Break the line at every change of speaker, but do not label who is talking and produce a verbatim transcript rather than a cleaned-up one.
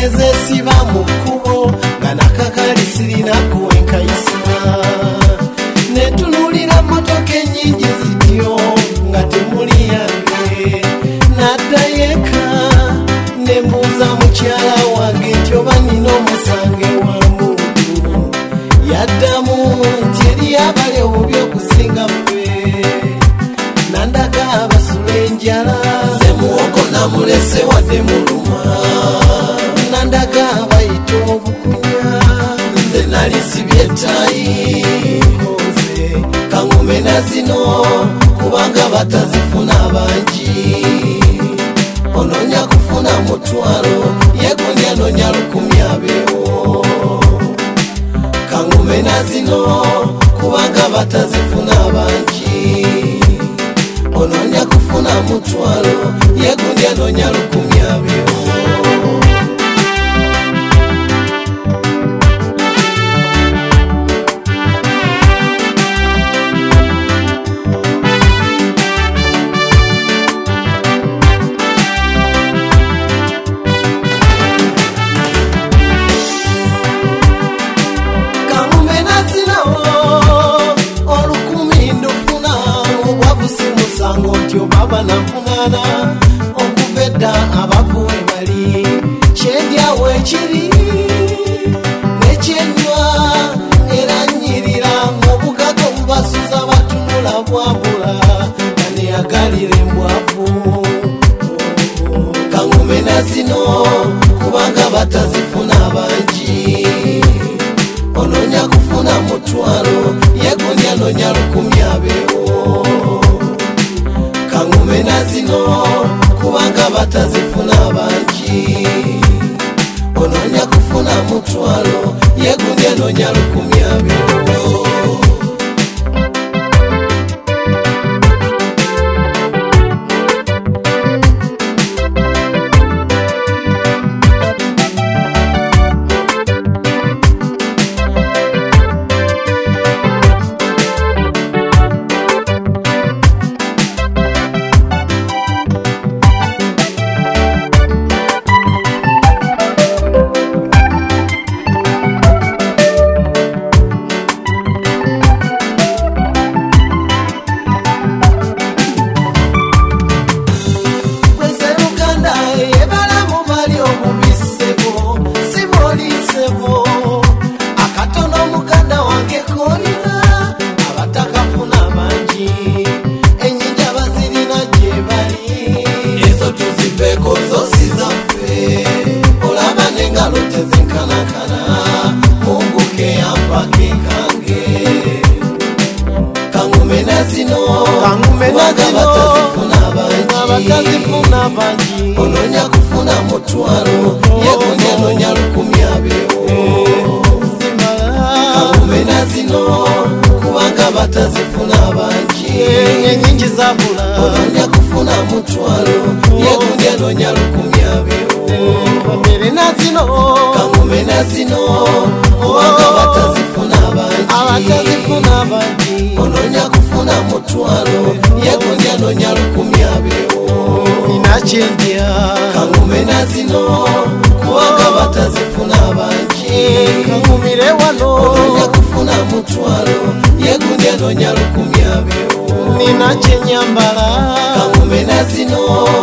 ngeze siba mu kkubo nga nakakali sirinako enkayisa netunulira motoka ennyingi zityo nga temuli yange naddayeka nembuuza mukyala wange nti oba nina omusange wa muntu yaddamu nti eri abali obubi okusinga ffe nandaga abasula enjala nze muwogo namulese wadde muluma nandaga abayita obukunya nze nali sibye ttayi koze kaŋume na zino kubanga batazifuna bangi ononya kufuna mutwalo yegundi anonya lukumi abeewo kaŋume na zino kubanga batazifuna bangi ononya kufuna mutwalo yegundi anonya lukumi abeewo baba nafunana okuveda abavuwe bali kyendyawo ekiri nekyenywa era nyirira obugaga obubasuza batunula bwabula kaneyagalira embwavu kaŋume na zino kubanga batazifuna bangi ononya kufuna mutwalo yegundi anonya lukumi abeewo kaŋume na zino kubanga batazifuna bangi ononya kufuna mutwalo yegundi anonya lukumi abeewo akatono muganda wange kolina abatakafuna bangi enyinja bazirina gye bali ezo tuziveeko zosi zaffe olaba n'engalo tezinkanakana munguke yampake kange kaŋume na zino kubanga batazifuna bangi ononya kufuna mutwalo yegundi anonya lukumi abeewo kaŋume na zino kubanga batazifuna bangi enyingi zabula ononya kufuna mutwalo yegundi anonya lukumi abeewo bamere na zino kaŋume na zino kubanga batazifuna bangi abatazifuna bangi ononya kufuna mutwalo yegundi anonya lukumi abeewo nina kyendya kaŋume na zino kubanga batazifuna bangi kaŋumire wano ononya kufuna mutwalo yegundi anonya lukumi abeewo nina kyenyambala kaŋume na zino